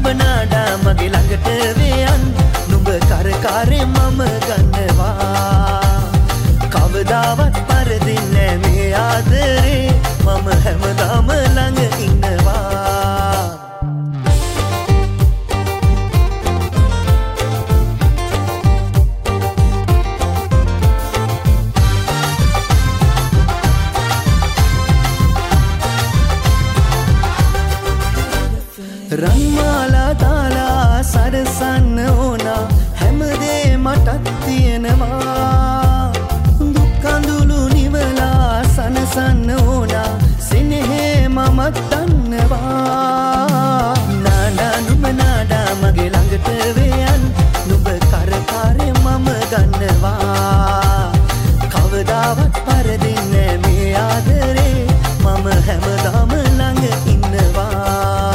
නුඹ නාඩා මගේ ළඟට වේයන් නුඹ කරකාරේ මම ගන්නවා කවදාවත් පරදින්නේ මේ ආදරේ මම හැමදාම ළඟ ඉන්නවා රන්මාලා දාලා සරසන්න ඕනා හැමදේ මටත් තියෙනවා දුක් කඳුළු නිවලා සනසන්න ඕනා සෙනෙහේ මමත් දන්නවා නාඩා නුඹ නාඩා මගේ ළඟට වේයන් නුඹ කරකාරේ මම ගන්නවා කවදාවත් පරදින්නේ මේ ආදරේ මම හැමදාම ළඟ ඉන්නවා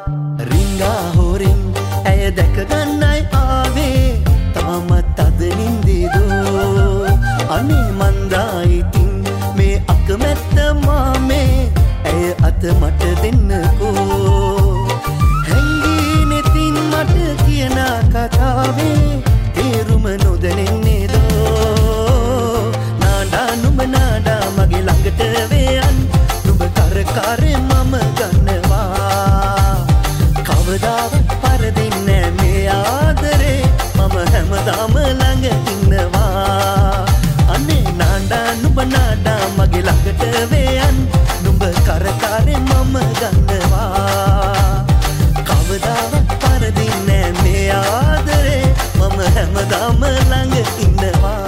ඇය දැක ගන්නයි ආවේ තාමත් අද නින්දේදෝ අනේ මන්දායිතින් මේ අකමැත්ත මාමේ ඇය අත මට දෙන්නකෝ හැංගී නෙතින් මට කියන කතාවේ තේරුම නොදැනෙන්නේදෝ නාඩා නුඹ නාඩා මගේ ළඟට වේයන් නුඹ කරකාරේ මම ගන්නවා කවදාවත් පරදින්නේ මේ ආදරේ මම හැමදාම ළඟ ඉන්නවා අනේ නාඩා නුඹ නාඩා මගේ ළඟට වේයන් නුඹ කරකාරේ මම ගන්නවා කවදාවත් පරදින්නේ මේ ආදරේ මම හැමදාම ළඟ ඉන්නවා